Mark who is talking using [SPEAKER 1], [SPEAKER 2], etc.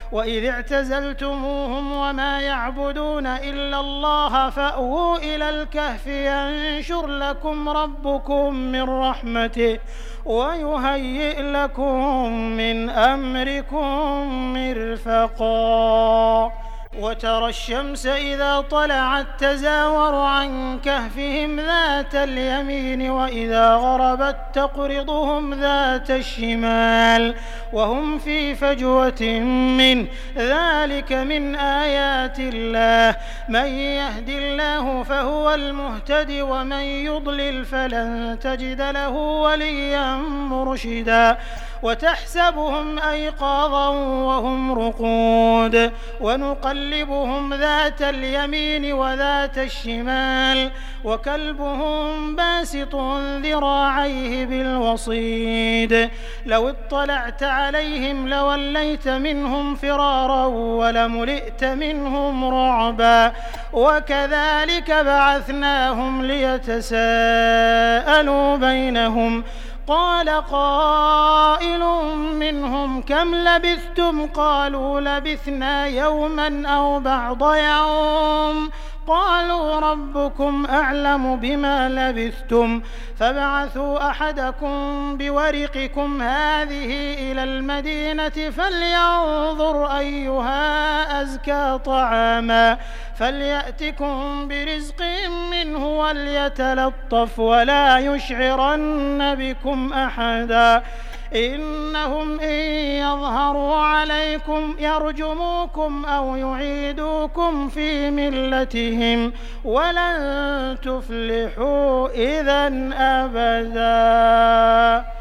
[SPEAKER 1] وإذ اعتزلتموهم وما يعبدون إلا الله فأووا إلى الكهف ينشر لكم ربكم من رحمته ويهيئ لكم من أمركم مرفقا وترى الشمس إذا طلعت تزاور عن كهفهم ذات اليمين وإذا غربت تقرضهم ذات الشمال وهم في فجوة منه ذلك من آيات الله من يهد الله فهو المهتد ومن يضلل فلن تجد له وليا مرشدا وتحسبهم أيقاظا وهم رقود ونقلبهم ذات اليمين وذات الشمال وكلبهم باسط ذراعيه بالوصيد لو اطلعت عليهم لوليت منهم فرارا ولملئت منهم رعبا وكذلك بعثناهم ليتساءلوا بينهم قال قائل منهم كم لبثتم قالوا لبثنا يوما أو بعض يوم قالوا ربكم أعلم بما لبثتم فابعثوا أحدكم بورقكم هذه إلى المدينة فلينظر أيها أزكى طعاما فليأتكم برزق منه وليتلطف ولا يشعرن بكم أحدا إنهم إن يظهروا عليكم يرجموكم أو يعيدوكم في ملتهم ولن تفلحوا إذا أبدا.